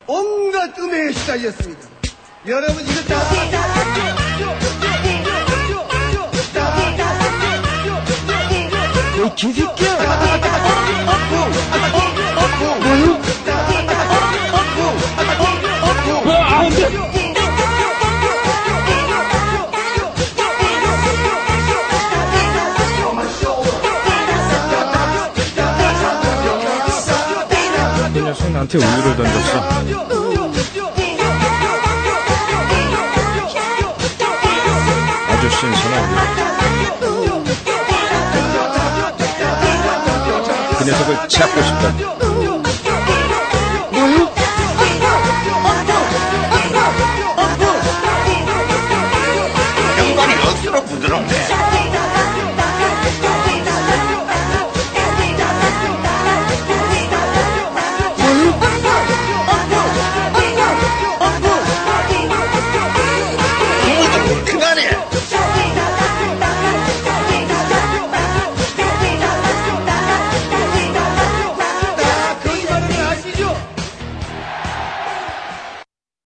온갖 음해에 시달렸습니다. 여러분 이거 다 이 개새끼야! 이 녀석 나한테 우유를 던졌어. 아주 신선하고. 그 녀석을 찾고 싶다.